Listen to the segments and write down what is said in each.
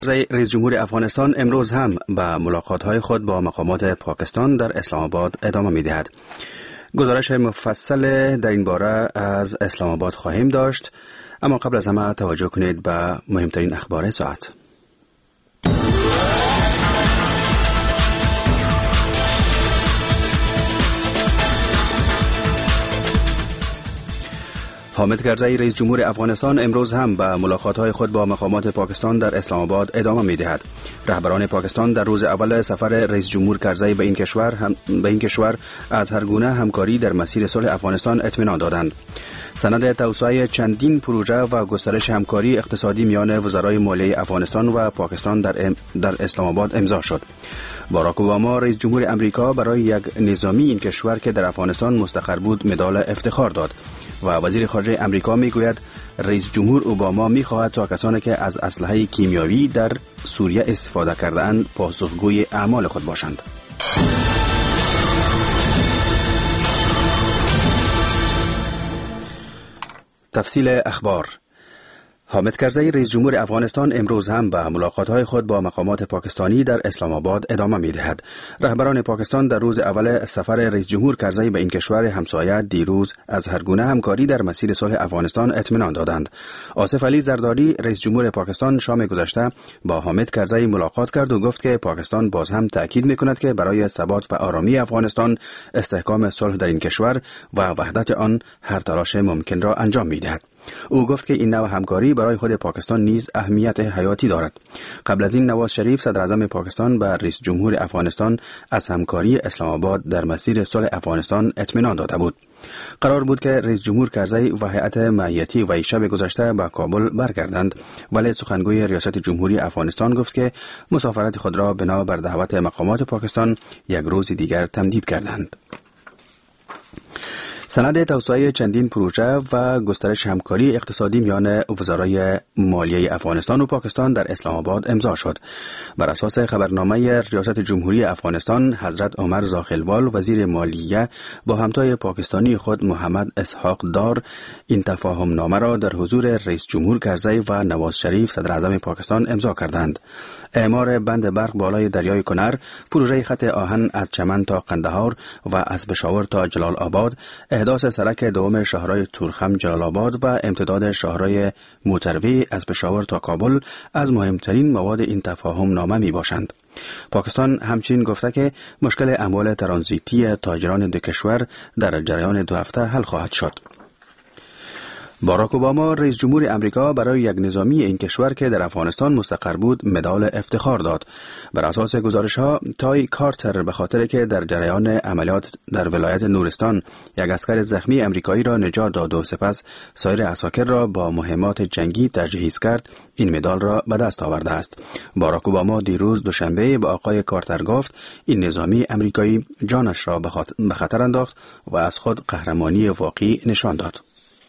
رئیس جمهور افغانستان امروز هم به ملاقات‌های خود با مقامات پاکستان در اسلام آباد ادامه می‌دهد. گزارش مفصل در این باره از اسلام آباد خواهیم داشت، اما قبل از همه توجه کنید به مهمترین اخبار ساعت. حامد کرزی رئیس جمهور افغانستان امروز هم به ملاقات‌های خود با مقامات پاکستان در اسلام آباد ادامه می‌دهد. رهبران پاکستان در روز اول سفر رئیس جمهور کرزی به این کشور از هر گونه همکاری در مسیر صلح افغانستان اطمینان دادند. سند توسعه چندین پروژه و گسترش همکاری اقتصادی میان وزرای مالیه افغانستان و پاکستان در اسلام آباد امضا شد. باراک اوباما رئیس جمهور امریکا برای یک نظامی این کشور که در افغانستان مستقر بود مدال افتخار داد و وزیر خارجه امریکا میگوید رئیس جمهور اوباما میخواهد تا کسانی که از اسلحه کیمیایی در سوریه استفاده کرده‌اند پاسخگوی اعمال خود باشند. تفصیل اخبار. حامد کرزی رئیس جمهور افغانستان امروز هم به ملاقات‌های خود با مقامات پاکستانی در اسلام آباد ادامه می‌دهد. رهبران پاکستان در روز اول سفر رئیس جمهور کرزی به این کشور همسایه دیروز از هر گونه همکاری در مسیر صلح افغانستان اطمینان دادند. آصف علی زرداری رئیس جمهور پاکستان شام گذشته با حامد کرزی ملاقات کرد و گفت که پاکستان باز هم تاکید می‌کند که برای ثبات و آرامی افغانستان استحکام صلح در این کشور و وحدت آن هر تلاش ممکن را انجام می‌دهد. او گفت که این نوع همکاری برای خود پاکستان نیز اهمیت حیاتی دارد. قبل از این نواز شریف صدر اعظم پاکستان به رئیس جمهور افغانستان از همکاری اسلام آباد در مسیر صلح افغانستان اطمینان داده بود. قرار بود که رئیس جمهور کرزی و هیئت معیتی و شب گذشته به کابل برگردند، ولی سخنگوی ریاست جمهوری افغانستان گفت که مسافرت خود را بنا بر دعوت مقامات پاکستان یک روز دیگر تمدید کردند. سند توسعه چندین پروژه و گسترش همکاری اقتصادی میان وزرای مالیه افغانستان و پاکستان در اسلام آباد امضا شد. بر اساس خبرنامه ریاست جمهوری افغانستان، حضرت عمر زاخلوال وزیر مالیه با همتای پاکستانی خود محمد اسحاق دار این تفاهم نامه را در حضور رئیس جمهور کرزی و نواز شریف صدر اعظم پاکستان امضا کردند. اعمار بند برق بالای دریای کنر، پروژه خط آهن از چمن تا قندهار و از پشاور تا جلال آباد، احداث سرک دوم شاهرای تورخم جلال آباد و امتداد شاهرای موتروی از پشاور تا کابل از مهمترین مواد این تفاهم نامه می باشند. پاکستان همچنین گفته که مشکل اموال ترانزیتی تاجران دو کشور در جریان 2 هفته حل خواهد شد. باراک اوباما رئیس جمهور امریکا برای یک نظامی این کشور که در افغانستان مستقر بود مدال افتخار داد. بر اساس گزارش‌ها تای کارتر به خاطر که در جریان عملیات در ولایت نورستان یک اسکر زخمی امریکایی را نجات داد و سپس سایر عساکر را با مهمات جنگی تجهیز کرد، این مدال را به دست آورده است. باراک اوباما دیروز دوشنبه به آقای کارتر گفت این نظامی امریکایی جانش را به خطر انداخت و از خود قهرمانی واقعی نشان داد.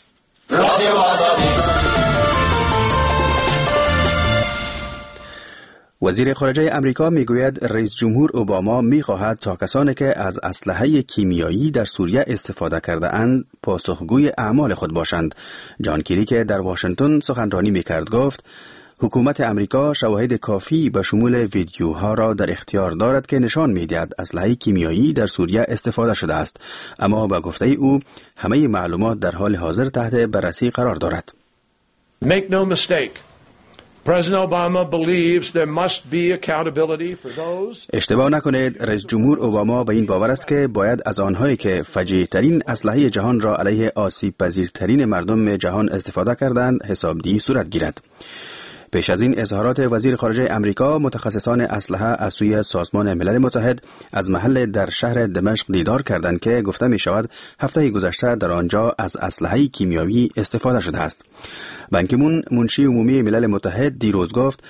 وزیر خارجه امریکا میگوید رئیس جمهور اوباما میخواهد تا کسانی که از اسلحه کیمیایی در سوریه استفاده کرده اند پاسخگوی اعمال خود باشند. جان کری که در واشنگتن سخنرانی میکرد گفت حکومت امریکا شواهد کافی به شمول ویدیوها را در اختیار دارد که نشان می‌دهد اسلحه کیمیایی در سوریه استفاده شده است، اما با گفته او همه معلومات در حال حاضر تحت بررسی قرار دارد. Make no mistake. President Obama believes there must be accountability for those. اشتباه نکنید، رئیس جمهور اوباما به این باور است که باید از آنهایی که فجیع‌ترین اسلحه جهان را علیه آسیب پذیرترین مردم جهان استفاده کردند حسابدهی صورت گیرد. پیش از این اظهارات وزیر خارجه امریکا، متخصصان اسلحه از سوی سازمان ملل متحد از محل در شهر دمشق دیدار کردند که گفته می شود هفته گذشته در آنجا از اسلحه کیمیایی استفاده شده است. بان کی مون منشی عمومی ملل متحد دیروز گفت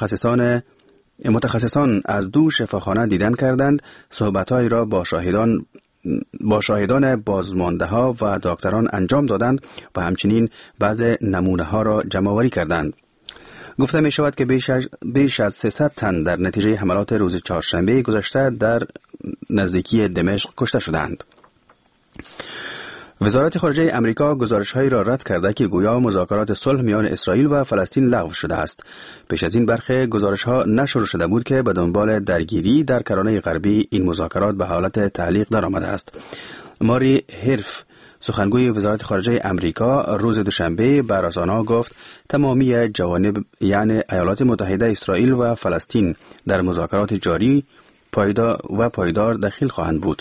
متخصصان از 2 شفاخانه دیدن کردند، صحبت‌هایی را با شاهدان بازمانده ها و دکتران انجام دادند و همچنین بعض نمونه ها را جمع آوری کردند. گفته می شود که بیش از 300 تن در نتیجه حملات روز چهارشنبه گذشته در نزدیکی دمشق کشته شدند. وزارت خارجه امریکا گزارش‌هایی را رد کرده که گویا مذاکرات صلح میان اسرائیل و فلسطین لغو شده است. پیش از این برخی گزارش‌ها نشر شده بود که به دنبال درگیری در کرانه غربی این مذاکرات به حالت تعلیق درآمده است. ماری هرف، سخنگوی وزارت خارجه امریکا، روز دوشنبه به رسانه‌ها گفت تمامی جوانب یعنی ایالات متحده اسرائیل و فلسطین در مذاکرات جاری پایدار دخیل خواهند بود.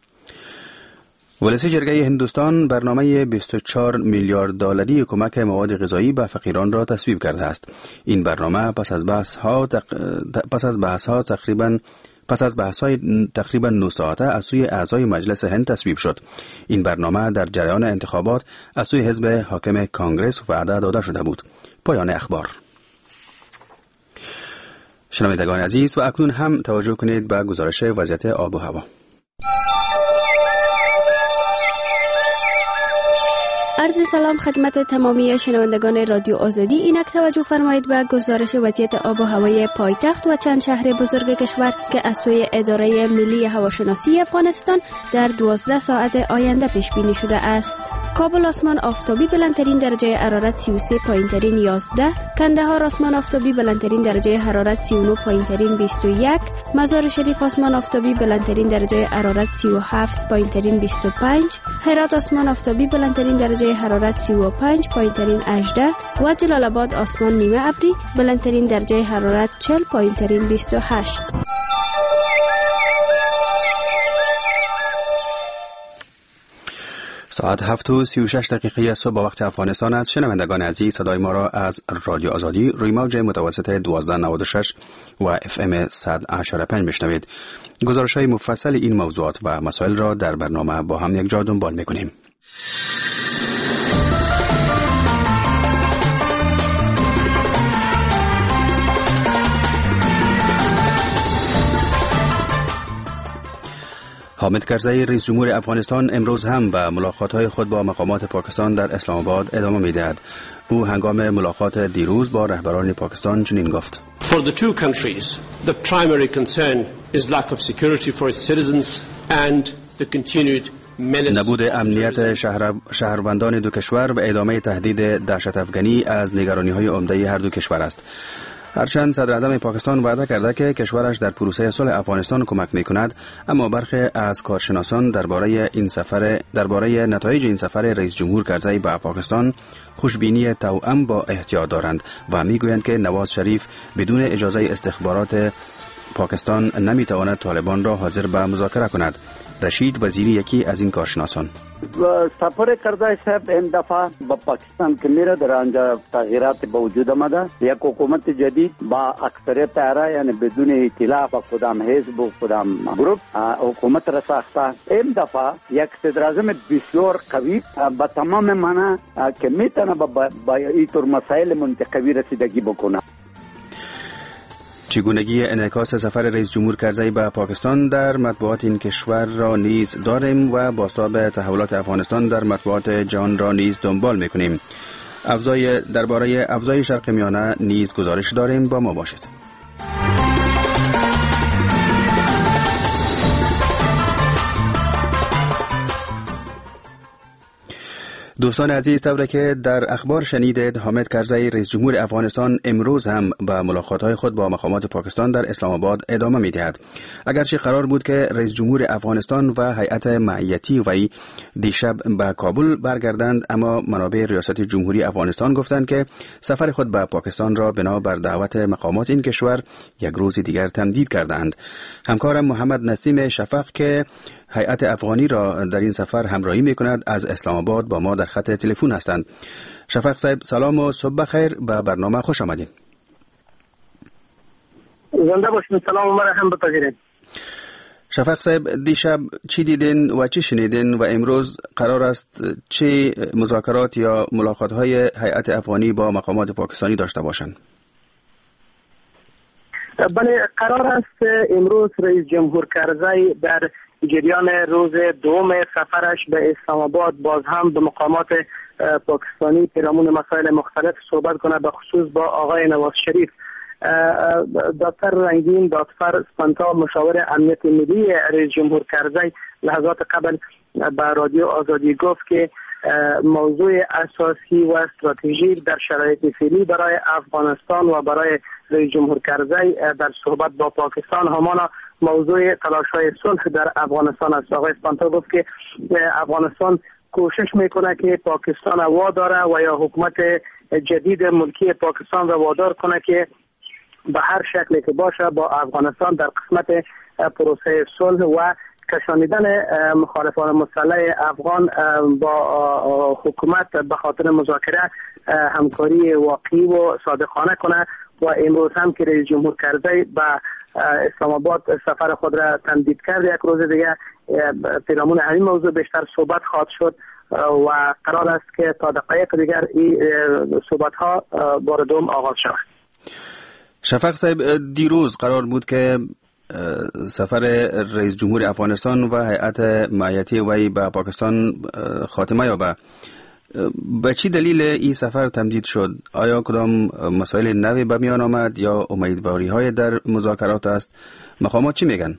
ولسی جرگه هندوستان برنامه 24 میلیارد دلاری کمک مواد غذایی به فقیران را تصویب کرده است. این برنامه پس از بحث‌های تقریباً 9 ساعته از سوی اعضای مجلس هند تصویب شد. این برنامه در جریان انتخابات از سوی حزب حاکم کانگرس وعده داده شده بود. پایان اخبار. شنوندگان عزیز، و اکنون هم توجه کنید به گزارش وضعیت آب و هوا. عرض سلام خدمت تمامی شنوندگان رادیو آزادی. اینک توجه فرمایید به گزارش وضعیت آب و هوای پایتخت و چند شهر بزرگ کشور که از سوی اداره ملی هواشناسی افغانستان در 12 ساعت آینده پیش بینی شده است. کابل آسمان آفتابی بلندترین درجه حرارت 33، پایینترین 11. کندهار آسمان آفتابی بلندترین درجه حرارت 39، پایینترین 21. مزار شریف آسمان آفتابی بلندترین درجه حرارت 37، پایینترین 25. هرات آسمان آفتابی بلندترین درجه حرارت 35، پایینترین 18. و جلال آباد آسمان نیمه ابری بلندترین درجه حرارت 40، پایینترین 28. ساعت 7:36 صبح وقت افغانستان است. شنوندگان عزیز، صدای ما را از رادیو آزادی روی موج متوسط 1296 و FM 100.5 میشنوید. گزارش‌های مفصل این موضوعات و مسائل را در برنامه با هم یک جا دنبال می‌کنیم. حامد کرزی رئیس جمهور افغانستان امروز هم به ملاقات‌های خود با مقامات پاکستان در اسلام آباد ادامه می‌دهد. او هنگام ملاقات دیروز با رهبران پاکستان چنین گفت: For the two countries, the primary concern is lack of security for its citizens and the continued نبود امنیت شهروندان دو کشور و ادامه تهدید دهشت افغانی از نگرانی‌های عمده هر دو کشور است. هرچند صدر اعظم پاکستان وعده کرده که کشورش در پروسه صلح افغانستان کمک می‌کند، اما برخی از کارشناسان درباره نتایج این سفر رئیس جمهور کرزی به پاکستان خوشبینی توأم با احتیاط دارند و می‌گویند که نواز شریف بدون اجازه استخبارات پاکستان نمی‌تواند طالبان را حاضر به مذاکره کند. رشید وزیری یکی از این کارشناسان: سفر کرزی صاحب این دفعه با پاکستان که میره در آنجا تغییرات به وجود آمده. یک حکومت جدید با اکثریت ارائه، یعنی بدون ائتلاف با کدام حزب و کدام گروپ حکومت را ساخته. این دفعه یک صدر اعظم بسیار قوی با تمام معنا که میتونه با اینطور مسائل منطقوی رسیدگی بکنه. چگونگی انعکاس سفر رئیس جمهور کرزی به پاکستان در مطبوعات این کشور را نیز داریم و بازتاب تحولات افغانستان در مطبوعات جهان را نیز دنبال میکنیم. درباره افزای شرق میانه نیز گزارش داریم، با ما باشید. دوستان عزیز، طوری که در اخبار شنیدید، حامد کرزی رئیس جمهور افغانستان امروز هم به ملاقات‌های خود با مقامات پاکستان در اسلام آباد ادامه می‌دهد. اگرچه قرار بود که رئیس جمهور افغانستان و هیئت معیتی وی دیشب به کابل برگردند، اما منابع ریاست جمهوری افغانستان گفتند که سفر خود به پاکستان را بنا بر دعوت مقامات این کشور یک روز دیگر تمدید کردند. همکارم محمد نسیم شفق که هیئت افغانی را در این سفر همراهی می‌کند از اسلام آباد با ما در خط تلفن هستند. شفق صاحب، سلام و صبح بخیر، به برنامه خوش آمدید. زنده باشین. سلام و مرحبا بپذیرید. شفق صاحب، دیشب چی دیدین و چی شنیدین و امروز قرار است چه مذاکرات یا ملاقات‌های هیئت افغانی با مقامات پاکستانی داشته باشند؟ بله، قرار است امروز رئیس جمهور کرزی در جریان روز دوم سفرش به اسلام آباد باز هم به مقامات پاکستانی پیرامون مسائل مختلف صحبت کنه، به خصوص با آقای نواز شریف. دکتر رنگین دادفر سپانتا، مشاور امنیت ملی رئیس جمهور کرزی، لحظات قبل به رادیو آزادی گفت که موضوع اساسی و استراتژیک در شرایط فعلی برای افغانستان و برای رئیس جمهور کرزی در صحبت با پاکستان همانا موضوع تلاش‌های صلح در افغانستان است. آقای اسپانتا گفت که افغانستان کوشش میکنه که پاکستان واداره و یا حکومت جدید ملکی پاکستان را وادار کنه که به هر شکلی که باشه با افغانستان در قسمت پروسه صلح و کشانیدن مخالفان مسلح افغان با حکومت به خاطر مذاکره همکاری واقعی و صادقانه کنه. و امروز هم که رئیس جمهور کرزی به اسلام آباد سفر خود را تمدید کرد، یک روز دیگه پیرامون همین موضوع بیشتر صحبت خواهد شد و قرار است که تا دقایق دیگر این صحبت ها بار دوم آغاز شود. شفق صاحب، دیروز قرار بود که سفر رئیس جمهور افغانستان و هیئت معیتی وی به پاکستان خاتمه یابد. به چی دلیل این سفر تمدید شد؟ آیا کدام مسائل نوی به میان آمد یا امیدواری های در مذاکرات است؟ مقامات چی میگن؟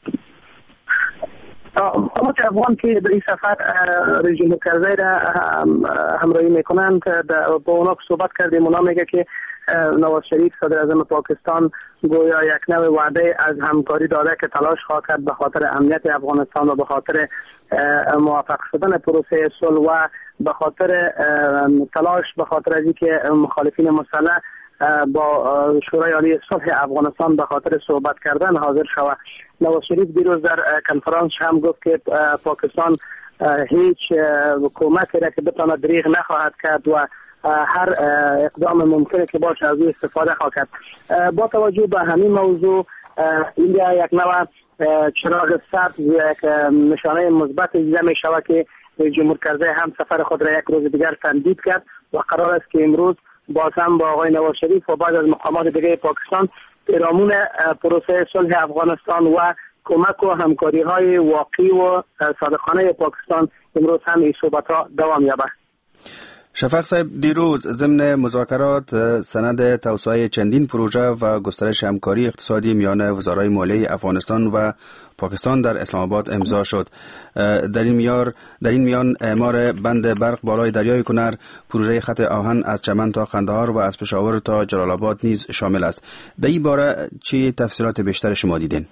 مقامات افغان که در این سفر رئیس جمهور کرزی را همراهی میکنند با اونا صحبت کردیم. اونا میگه که نواز شریف صدر اعظم پاکستان گویا یک نوع وعده از همکاری داده که تلاش خواهد کرد به خاطر امنیت افغانستان و به خاطر موفق شدن پروسه صلح و به خاطر تلاش به خاطر از اینکه مخالفین مسلح با شورای عالی صلح افغانستان به خاطر صحبت کردن حاضر شود. نواز شریف دیروز در کنفرانس هم گفت که پاکستان هیچ حکومتی را که بتواند دریغ نخواهد کرد و هر اقدام ممکنه که باشه از او استفاده خواهد کرد. با توجه به همین موضوع اینجا یک نوع چراغ سبز، یک نشانه مثبت دیده می شود که جمهور کرزی هم سفر خود را یک روز دیگر تمدید کرد و قرار است که امروز باز هم با آقای نواز شریف و بعد از مقامات دیگه پاکستان پیرامون پروسه صلح افغانستان و کمک و همکاری های واقعی و صادقانه پاکستان امروز هم این صحبت ها دوام یابد. شفق صاحب، دیروز ضمن مذاکرات سند توسعه چندین پروژه و گسترش همکاری اقتصادی میان وزرای مالیه افغانستان و پاکستان در اسلام آباد امضا شد. در این میان اعمار بند برق بالای دریای کنر، پروژه خط آهن از چمن تا قندهار و از پشاور تا جلال آباد نیز شامل است. در این باره چی تفصیلات بیشتر شما دیدین؟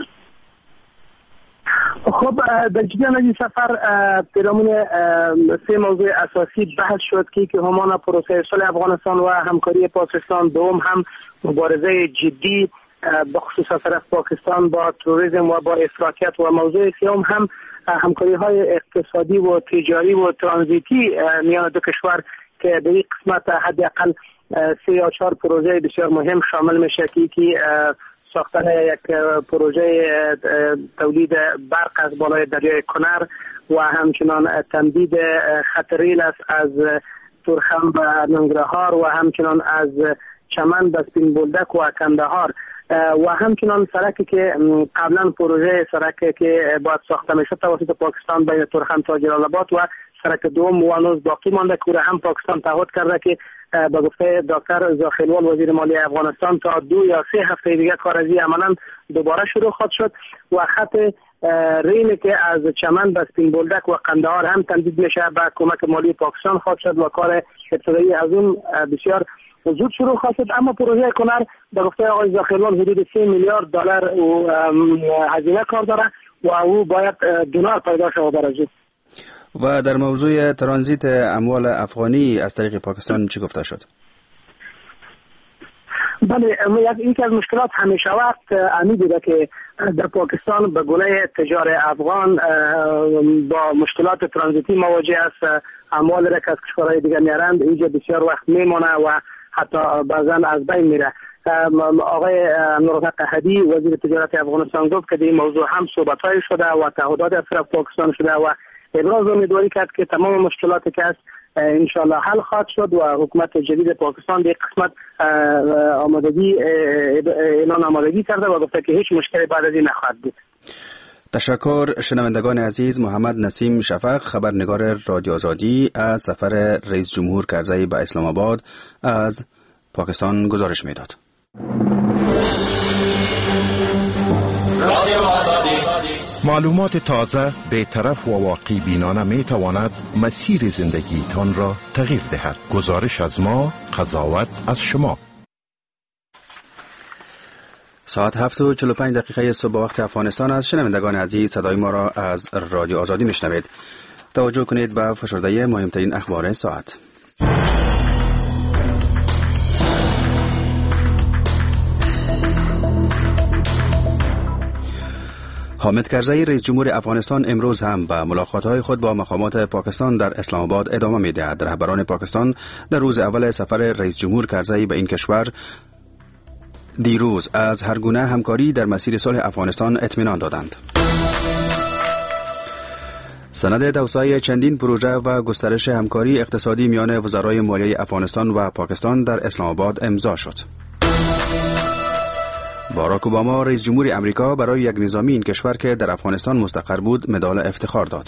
خب در جریان این سفر پیرامون سه موضوع اساسی بحث شد که همان پروسه صلح افغانستان و همکاری پاکستان، دوم هم مبارزه جدی بخصوص از طرف پاکستان با تروریسم و با افراطیت و موضوع سوم هم همکاری های اقتصادی و تجاری و ترانزیتی میان دو کشور که در این قسمت حداقل 3 یا 4 پروژه بسیار مهم شامل میشه که ساختن یک پروژه تولید برق از بالای دریای کنر و همچنان تمدید خط ریل است از تورخم به ننگرهار و همچنان از چمن به سپین بولدک و کندهار و همچنان سرکی که قبلا پروژه سرکی که باید ساخته میشد توسط پاکستان بین تورخم تا جلال آباد و سرک دوم وانوز باقی مانده که هم پاکستان تعهد کرده که به گفته دکتر زاخیلوال وزیر مالیه افغانستان تا 2 یا 3 هفته دیگه کار از عملاً دوباره شروع خواهد شد و خط ریل که از چمن به سپین بولدک و قندهار هم تمدید میشه به کمک مالی پاکستان خواهد شد و کار ابتدایی از اون بسیار زود شروع خواهد شد. اما پروژه کنر به گفته آقای زاخیلوال حدود 3 میلیارد دلار هزینه کار داره و او باید دونار پیدا شود برای زود. و در موضوع ترانزیت اموال افغانی از طریق پاکستان چی گفته شد؟ بله، یکی از مشکلات همیشه وقت امی بوده که در پاکستان به گونه تجار افغان با مشکلات ترانزیتی مواجه است. اموال را که از کشورهای دیگر میارند اینجا بسیار وقت میمونه و حتی بعضا از بین میره. آقای نورالحق احدی وزیر تجارت افغانستان گفت که این موضوع هم صحبت‌های شده و تعهدات از طرف پاکستان شده و ابراز امیدواری کرد که تمام مشکلاتی که هست انشالله حل خواهد شد و حکومت جدید پاکستان در قسمت اعلان آمادگی کرده و گفته که هیچ مشکلی بعد از این نخواهد بود. تشکر. شنوندگان عزیز، محمد نسیم شفق، خبرنگار رادیو آزادی، از سفر رئیس جمهور کرزی به اسلام آباد از پاکستان گزارش میداد. معلومات تازه به طرف و واقع بینانه می تواند مسیر زندگی تان را تغییر دهد. گزارش از ما، قضاوت از شما. ساعت 7:45 صبح وقت افغانستان است. شنوندگان عزیز، صدای ما را از رادیو آزادی میشنوید. توجه کنید به فشرده مهمترین اخبار ساعت. حامد کرزی رئیس جمهور افغانستان امروز هم به ملاقات‌های خود با مقامات پاکستان در اسلام آباد ادامه می‌دهد. رهبران پاکستان در روز اول سفر رئیس جمهور کرزی به این کشور دیروز از هر گونه همکاری در مسیر صلح افغانستان اطمینان دادند. سند توسعه چندین پروژه و گسترش همکاری اقتصادی میان وزرای مالیه افغانستان و پاکستان در اسلام آباد امضا شد. باراک اوباما رئیس جمهور امریکا برای یک نظامی این کشور که در افغانستان مستقر بود مدال افتخار داد.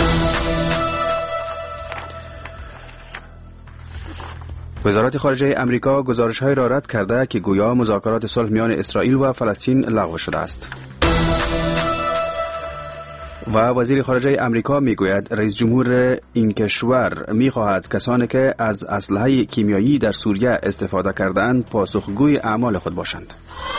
وزارت خارجه امریکا گزارش‌های را رد کرده که گویا مذاکرات صلح میان اسرائیل و فلسطین لغو شده است. و وزیر خارجه امریکا میگوید رئیس جمهور این کشور میخواهد کسانی که از اسلحه کیمیایی در سوریه استفاده کردند پاسخگوی اعمال خود باشند.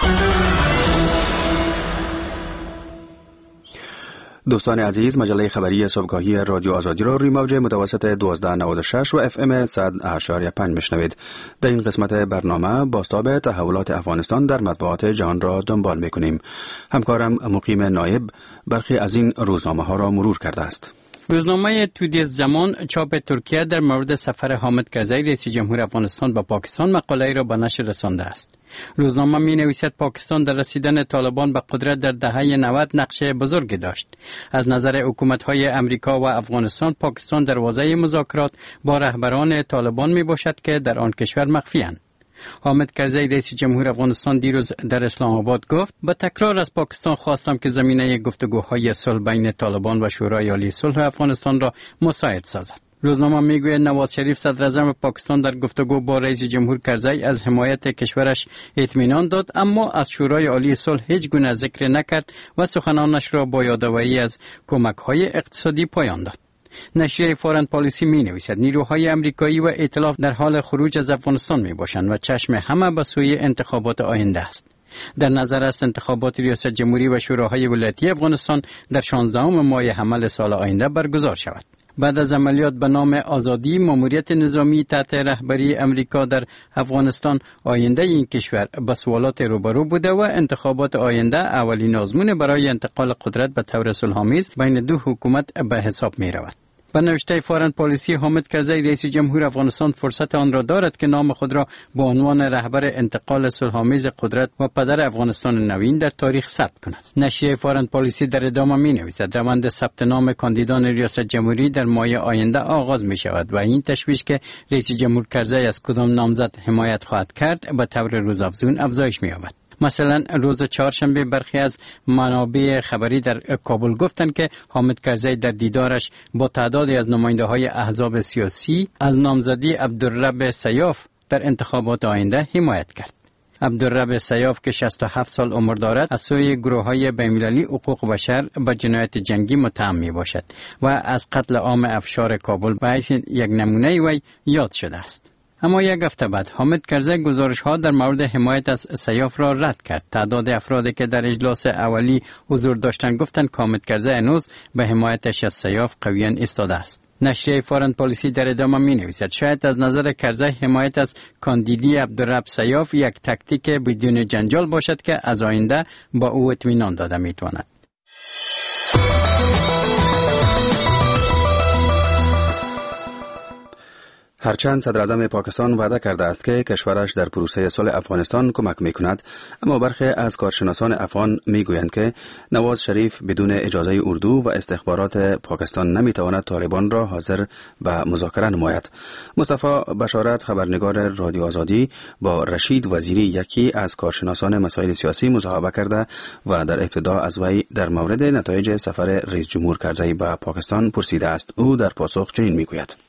دوستان عزیز، مجله خبری صبحگاهی رادیو آزادی را روی موج متوسط 1296 و FM 100.5 میشنوید. در این قسمت برنامه بازتاب تحولات افغانستان در مطبوعات جهان را دنبال میکنیم. همکارم مقیم نایب برخی از این روزنامه ها را مرور کرده است. روزنامه تودیز زمان چاپ ترکیه در مورد سفر حامد کرزی رئیس جمهور افغانستان به پاکستان مقاله‌ای را به نشر رسانده است. روزنامه می‌نویسد پاکستان در رسیدن طالبان به قدرت در دهه 90 نقش بزرگی داشت. از نظر حکومت‌های امریکا و افغانستان، پاکستان دروازه مذاکرات با رهبران طالبان میباشد که در آن کشور مخفی‌اند. حامد کرزی رئیس جمهور افغانستان دیروز در اسلام آباد گفت با تکرار از پاکستان خواستم که زمینه گفتگوهای صلح بین طالبان و شورای عالی صلح افغانستان را مساعد سازد. روزنامه میگوید نواز شریف صدر اعظم پاکستان در گفتگو با رئیس جمهور کرزی از حمایت کشورش اطمینان داد، اما از شورای عالی صلح هیچ گونه ذکر نکرد و سخنانش را با یادآوری از کمک‌های اقتصادی پایان داد. نشریه فارن پالیسی می نویسد نیروهای امریکایی و ائتلاف در حال خروج از افغانستان می باشند و چشم همه به سوی انتخابات آینده است. در نظر است انتخابات ریاست جمهوری و شوراهای ولایتی افغانستان در 16 ماه حمل سال آینده برگزار شود. بعد از عملیات به نام آزادی، ماموریت نظامی تحت رهبری امریکا در افغانستان، آینده این کشور به سوالات روبرو بوده و انتخابات آینده اولین آزمون برای انتقال قدرت به طور صلح‌آمیز بین دو حکومت به حساب می رود. به نوشته فارن پالیسی، حامد کرزی رئیس جمهور افغانستان فرصت آن را دارد که نام خود را به عنوان رهبر انتقال صلح‌آمیز قدرت و پدر افغانستان نوین در تاریخ ثبت کند. نشریه فارن پالیسی در ادامه می‌نویسد روند ثبت نام کاندیدان ریاست جمهوری در ماه آینده آغاز می شود و این تشویش که رئیس جمهور کرزی از کدام نامزد حمایت خواهد کرد به طور روزافزون افزایش می‌یابد. مثلا روز چهارشنبه برخی از منابع خبری در کابل گفتند که حامد کرزی در دیدارش با تعدادی از نماینده‌های احزاب سیاسی از نامزدی عبدالرب سیاف در انتخابات آینده حمایت کرد. عبدالرب سیاف که 67 سال عمر دارد از سوی گروه‌های بین‌المللی حقوق بشر به جنایت جنگی متهم میباشد و از قتل عام افشار کابل به حیث یک نمونه وی یاد شده است. اما یک هفته بعد حامد کرزی گزارش‌ها در مورد حمایت از سیاف را رد کرد. تعداد افرادی که در اجلاس اولی حضور داشتند گفتند که حامد کرزی هنوز به حمایتش از سیاف قویاً ایستاده است. نشریه فارن پالیسی در ادامه می‌نویسد شاید از نظر کرزی حمایت از کاندیدی عبدالرب سیاف یک تاکتیک بدون جنجال باشد که از آینده با او اطمینان داده می‌تواند. هرچند صدر اعظم پاکستان وعده کرده است که کشورش در پروسه صلح افغانستان کمک می‌کند، اما برخی از کارشناسان افغان می‌گویند که نواز شریف بدون اجازه اردو و استخبارات پاکستان نمی‌تواند طالبان را حاضر به مذاکره نماید. مصطفی بشارت، خبرنگار رادیو آزادی، با رشید وزیری، یکی از کارشناسان مسائل سیاسی، مصاحبه کرده و در ابتدا از وی در مورد نتایج سفر رئیس جمهور کرزی به پاکستان پرسیده است. او در پاسخ چنین می‌گوید: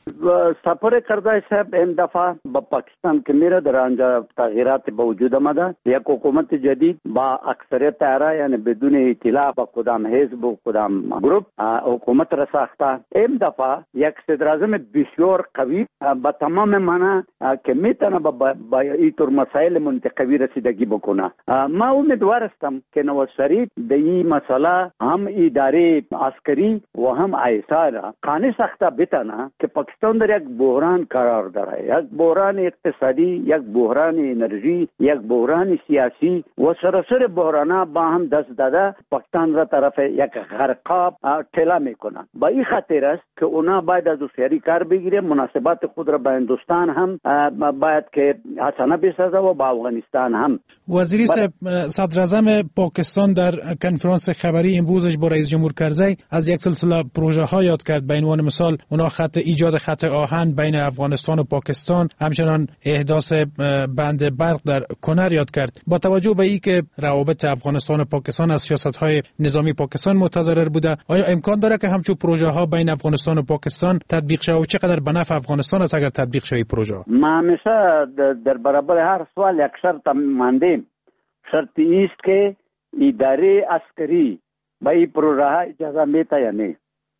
سفر کرزی صاحب این دفعه با پاکستان که میره در آنجا تغییرات به وجود آمده. یک حکومت جدید با اکثریت ارای یعنی بدون اطلاع با کدام حزب و کدام گروپ حکومت را ساخته. این دفعه یک صدراعظم بسیار قوی با تمام معنا که میتونه با اینطور مسائل منطقوی رسیدگی بکنه. ما امیدوار هستم که نواز شریف در این مسئله هم اداره عسکری و هم ایسا را قانع ساخته بتانه که پاکستان در یک بحران قرار داره، یک بحران اقتصادی، یک بحران انرژی، یک بحران سیاسی و سراسر بحران با هم دست داده پاکستان را طرف یک غرقاب ٹھیلا میکنه. با این خاطر است که اونا باید از هوشیاری کار بگیره، مناسبات خود را با هندوستان هم باید که حسنه بسازه و با افغانستان هم. وزیر صاحب، صدر اعظم پاکستان در کنفرانس خبری امروزش با رئیس جمهور کرزی از یک سلسله پروژه ها یاد کرد. به عنوان مثال اونا ایجاد خط آهن بین افغانستان و پاکستان، همچنان احداث بند برق در کنر یاد کرد. با توجه به اینکه روابط افغانستان و پاکستان از سیاست‌های نظامی پاکستان متضرر بوده، آیا امکان داره که همچون پروژه ها بین افغانستان و پاکستان تطبیق شود و چقدر به نفع افغانستان است اگر تطبیق شود پروژه ها؟ ما همیشه در برابر هر سوال یک شرط ماندیم. شرط است که اداره عسکری به این پروژه ها اجازه میده یا نه.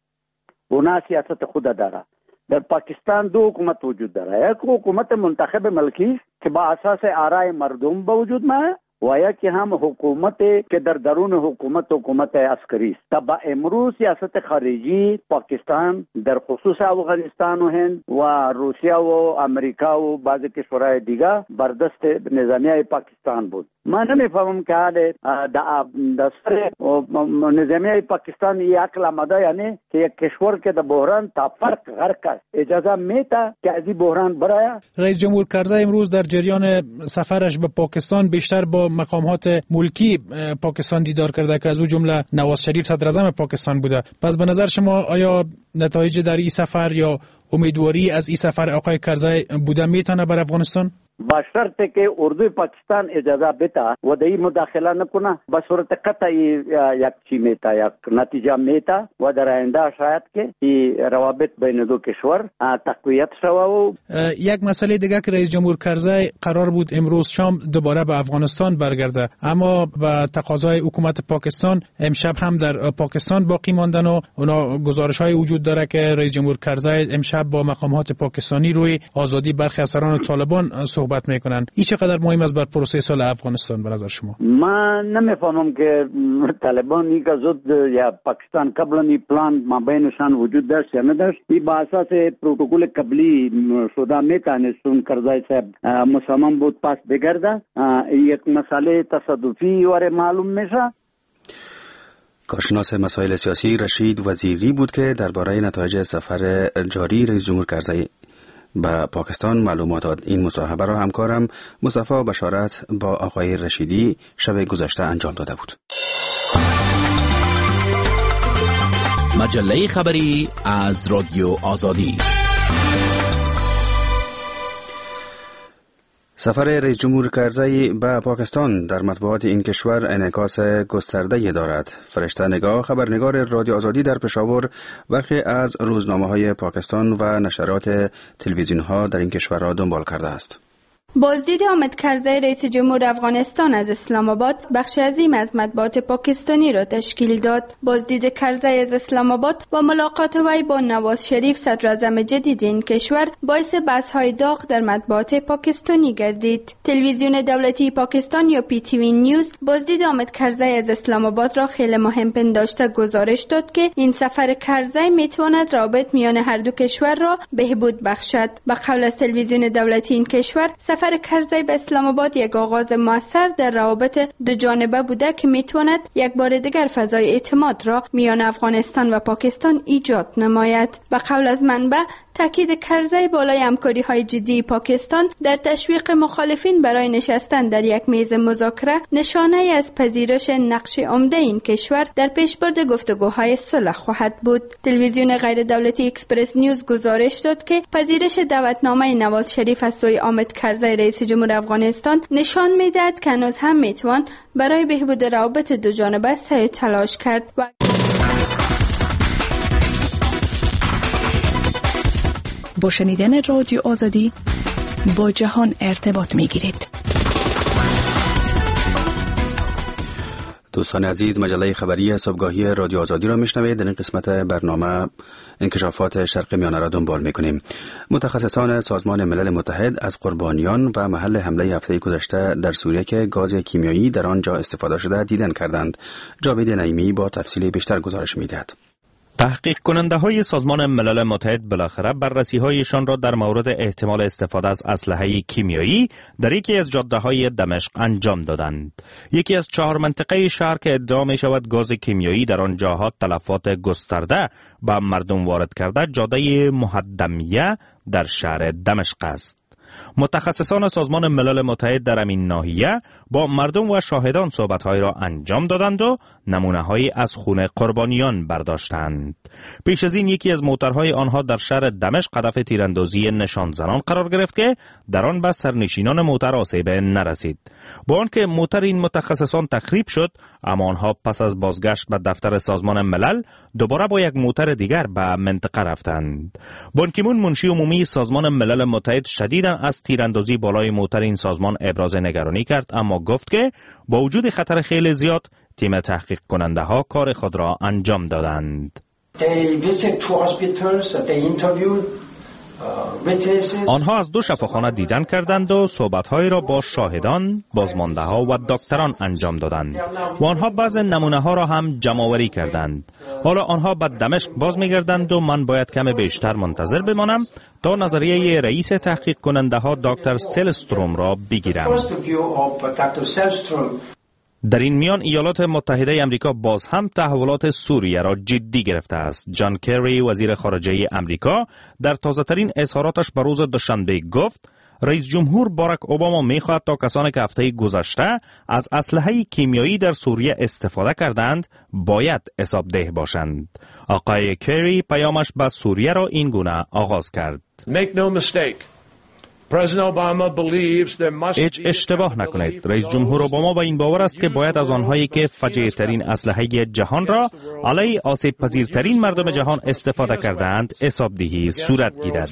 اونا سیاست خود داره. در پاکستان دو حکومت وجود داره. یک حکومت منتخب ملکی که با اساس آرای مردم به وجود میاد و یکی هم حکومت که در درون حکومت عسکری است. تا با امروز سیاست خارجی پاکستان در خصوص افغانستان و هند و روسیه و امریکا و بعضی کشورهای دیگه بر دست نظامیه پاکستان بود. ما نمیفهمم که حال در سر نظامیه پاکستان یک عقل آمده، یعنی که یک کشور که در بحران تا فرق غرق است اجازه میده که از این بحران برای. رئیس جمهور کرزی امروز در جریان سفرش به پاکستان بیشتر با مقامات ملکی پاکستان دیدار کرده که از او جمله نواز شریف صدر اعظم پاکستان بوده. پس به نظر شما آیا نتایج در این سفر یا امیدواری از این سفر آقای کرزی بوده میتونه بر افغانستان؟ با شرطی که اردوی پاکستان اجازه بده و در این مداخله نکنه، به صورت قطعی یک چی میتا، یک نتیجه میتا و در آینده شاید که این روابط بین دو کشور تقویت شود. یک مسئله دیگه که رئیس جمهور کرزی قرار بود امروز شام دوباره به افغانستان برگرده، اما به تقاضای حکومت پاکستان امشب هم در پاکستان باقی ماندن و اونا گزارش‌های وجود داره که رئیس جمهور کرزی امشب با مقامات پاکستانی روی آزادی برخی اسیران طالبان صحبت میکنن. این چقدر مهم است بر پروسه صلح افغانستان به نظر شما؟ من نمیفهمم که طالبان یک زود یا پاکستان قبلا این پلان ما بینشان وجود داشت یا نداشت. این با اساس پروتکل قبلی شده میتونستون کرزی صاحب مصمم بود پاس بگرده. یک مسئله تصادفی واره معلوم میشه. کارشناس مسائل سیاسی رشید وزیری بود که درباره نتایج سفر جاری رئیس جمهور کرزی به پاکستان معلومات داد. این مصاحبه را همکارم مصطفی بشارت با آقای رشیدی شب گذشته انجام داده بود. مجله خبری از رادیو آزادی. سفر رئیس جمهور کرزی به پاکستان در مطبوعات این کشور انعکاس گسترده دارد. فرشته نگاه، خبرنگار رادیو آزادی در پشاور، برخی از روزنامه‌های پاکستان و نشرات تلویزیون‌ها در این کشور را دنبال کرده است. بازدید حامد کرزی رئیس جمهور افغانستان از اسلام آباد بخش عظیم از مطبوعات پاکستانی را تشکیل داد. بازدید کرزی از اسلام آباد و ملاقات وی با نواز شریف صدر اعظم جدید این کشور باعث بحث‌های داغ در مطبوعات پاکستانی گردید. تلویزیون دولتی پاکستان یا PTV نیوز بازدید حامد کرزی از اسلام آباد را خیلی مهم پنداشته گزارش داد که این سفر کرزی میتواند روابط میان هر دو کشور را بهبود بخشد. به قول از تلویزیون دولتی این کشور، سفر کرزی به اسلام آباد یک آغاز موثر در روابط دو جانبه بوده که میتواند یک بار دیگر فضای اعتماد را میان افغانستان و پاکستان ایجاد نماید. به قول از منبع، تاکید کرزی بالای همکاری‌های جدی پاکستان در تشویق مخالفین برای نشستن در یک میز مذاکره نشانه از پذیرش نقش عمده این کشور در پیشبرد گفتگوهای صلح خواهد بود. تلویزیون غیر دولتی اکسپرس نیوز گزارش داد که پذیرش دعوتنامه نواز شریف از سوی حامد کرزی رئیس جمهور افغانستان نشان می‌دهد که هنوز هم میتوان برای بهبود روابط دو جانبه سعی و تلاش کرد. با شنیدن رادیو آزادی با جهان ارتباط میگیرید. دوستان عزیز، مجله خبری صبحگاهی رادیو آزادی را میشنوید. در این قسمت برنامه انکشافات شرق میانه را دنبال میکنیم. متخصصان سازمان ملل متحد از قربانیان و محل حمله هفته گذشته در سوریه که گاز کیمیایی در آنجا استفاده شده دیدن کردند. جاوید نعیمی با تفصیل بیشتر گزارش میدهد. تحقیق کننده های سازمان ملل متحد بالاخره بررسی هایشان را در مورد احتمال استفاده از اسلحه کیمیایی در یکی از جاده های دمشق انجام دادند. یکی از 4 منطقه شهر که ادعا می شود گاز کیمیایی در آن جاها تلفات گسترده به مردم وارد کرده جاده مهدمیه در شهر دمشق است. متخصصان سازمان ملل متحد در این ناحیه با مردم و شاهدان صحبت‌های را انجام دادند و نمونه‌هایی از خون قربانیان برداشتند. پیش از این یکی از موترهای آنها در شهر دمشق هدف تیراندازی نشانزنان قرار گرفت که در آن به سرنشینان موتر آسیب نرسید. با آنکه موتر این متخصصان تخریب شد، اما آنها پس از بازگشت به دفتر سازمان ملل دوباره با یک موتر دیگر به منطقه رفتند. بان کی مون منشی عمومی سازمان ملل متحد شدیداً از تیراندازی بالای موتر این سازمان ابراز نگرانی کرد، اما گفت که با وجود خطر خیلی زیاد تیم تحقیق کننده ها کار خود را انجام دادند. آنها از 2 شفاخانه دیدن کردند و صحبت‌های را با شاهدان، بازمانده‌ها و دکتران انجام دادند و آنها بعض نمونه‌ها را هم جمع‌آوری کردند. حالا آنها به دمشق باز می‌گردند و من باید کم بیشتر منتظر بمانم تا نظریه رئیس تحقیق کننده ها دکتر سلستروم را بگیرم. در این میان ایالات متحده امریکا باز هم تحولات سوریه را جدی گرفته است. جان کری وزیر خارجه امریکا در تازه‌ترین اظهاراتش به روز دوشنبه گفت رئیس جمهور باراک اوباما می‌خواهد تا کسانی که هفته گذشته از اسلحه کیمیایی در سوریه استفاده کردند باید حسابدeh باشند. آقای کری پیامش به سوریه را این گونه آغاز کرد. Make no mistake. هیچ اشتباه نکنید. رئیس جمهور اوباما با این باور است که باید از آنهایی که فجیع ترین اسلحه جهان را علیه آسیب پذیرترین مردم جهان استفاده کردند حسابدهی صورت گیرد.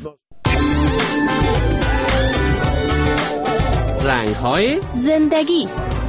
رنگ‌های زندگی.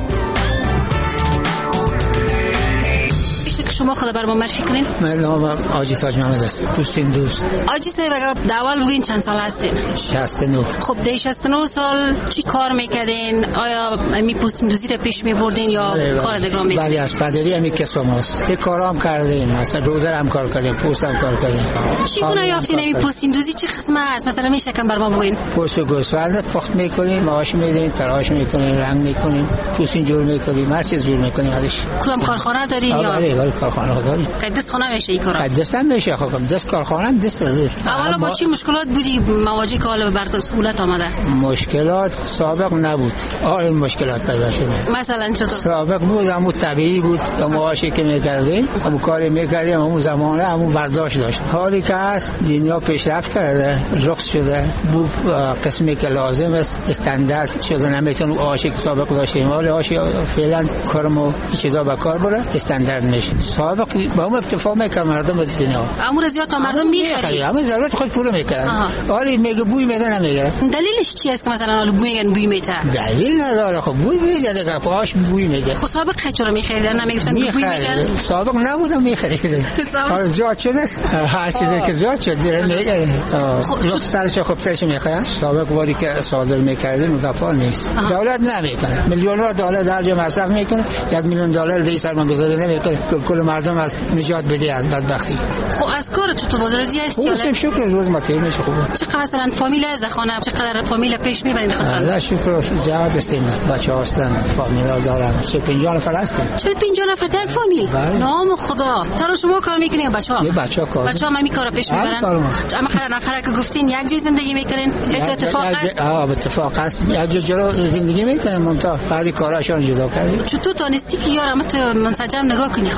شما خدا بر ما معرفی کنین؟ من نام آجی تاج محمد است. پوستین دوست. آجی صاحب اگر اول بگین چند سال هستین؟ 69. خب ده 69 سال چی کار میکردین؟ آیا می پوستین دوزی رو پیش میبردین یا کار دیگه میکردین؟ بله از پدری همی کسب ماست. یک کارا هم کردیم. مثلا روزر هم کار کردیم، پوست هم کار کردیم. چی گونه یافتین می پوستین دوزی چه قسمه است؟ مثلا میشه کم بر ما بگین؟ پوست گوسفند پخت میکنیم، ماش میدیم، تراش میکنیم، رنگ میکنیم، پوستین جور میکنیم، هر چیز جور میکنیم ازش. کدام کارخانه دارین یا؟ بله کارخانه داریم. دست خانه میشه این کارا؟ دست هم میشه. خب دست کارخانه هم دست از. اولا با چی مشکلات بودی مواجه که حالا بر تو سهولت آمده؟ مشکلات سابق نبود. آره مشکلات پیدا شده. مثلا چطور؟ سابق بود اما طبیعی بود. معاشی که میکردیم، اون کاری میکردیم، اون زمانه همون برداشت داشت. حالی که هست دنیا پیشرفت کرده، رخص شده، بو قسمی که لازم است استاندارد شده، نمیتونه آشی که سابق داشتیم. حالا آشی فعلا کارمو چیزا به کار بره استاندارد میشه. سابق با اون اتفاق میکنه مردم دنیا. امور زیاد تا مردم میخرید. همه ضرورت خود پول میکنن. حالی میگه بوی میدن نمیگیره. دلیلش چی است که مثلا حالا بوی میگن بوی میته؟ دلیل نداره. خب بوی میده دیگه، پاش بوی میده. خب سابق چرا میخریدن نمیگفتن بوی میدن؟ سابق نبودم میخرید. حالا زیاد شده هر چیزی که زیاد شد دیره میگیره. خب سرش خوب ترش میخواد. سابق واری که صادر میکردیم دفعه نیست. دولت نمیکنه. میلیون‌ها دلار در جمع مصرف میکنه. $1,000,000 دیگه سرمایه‌گذاری نمیکنه. کل مردم از نجات بده از بدبختی. خب از کار تو بازارزی هستی؟ خوب شکر روز ما تیر میشه. خوبه. چقدر مثلا فامیل از خانه چقدر فامیل پیش میبرین خودتون؟ الله شکر جواد هستیم. بچه‌ها هستن، فامیل دارن. چه 50 نفر هستیم. چه 50 نفر یک فامیل؟ نام خدا. ترا شما کار میکنین بچه‌ها؟ بچه‌ها کار. بچه‌ها می کارا پیش میبرن. اما خیلی نفر که گفتین یک جای زندگی میکنین؟ اتفاق است؟ اتفاق است. یک جای جلو زندگی میکنن منتها بعضی کاراشون جدا کردیم. چطور تونستی که یارم تو منسجم نگاه کنی خودت؟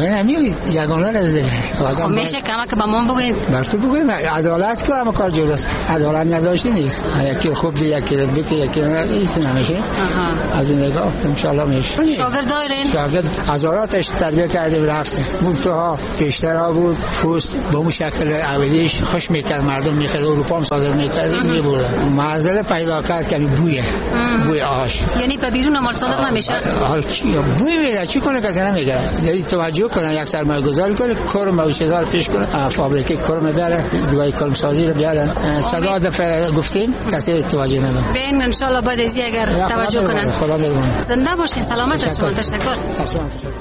نه میگی یگانه از دیگه خب میشه کمک به ما بگین براتو بگیم عدالت که همه کار جلوست عدالت نداشته نیست یکی خوب دی یکی بیت یکی نمیشه از این نگاه ان شاء الله میشه شاگرد دارین شاگرد هزاراتش تربیت کردیم رفتیم منتها بیشترها بود پوست به اون شکل اولیش خوش میکرد مردم میخواد اروپا هم صادر میکرد میبرد معضل پیدا کرد که بوی آش یعنی به بیرون مال صادر نمیشه حال چی بوی میاد چی کنه کسی نمیگره یعنی توجه کنه یک سرمایه گذاری کنه کرم و شزار پیش کنه فابریکه کرم بیاره دوای کرم سازی رو بیاره صدا دفعه گفتیم کسی توجه نداره ببین ان شاء الله بعد از اگر توجه کنن خدا مهربان زنده باشین سلامت باشین تشکر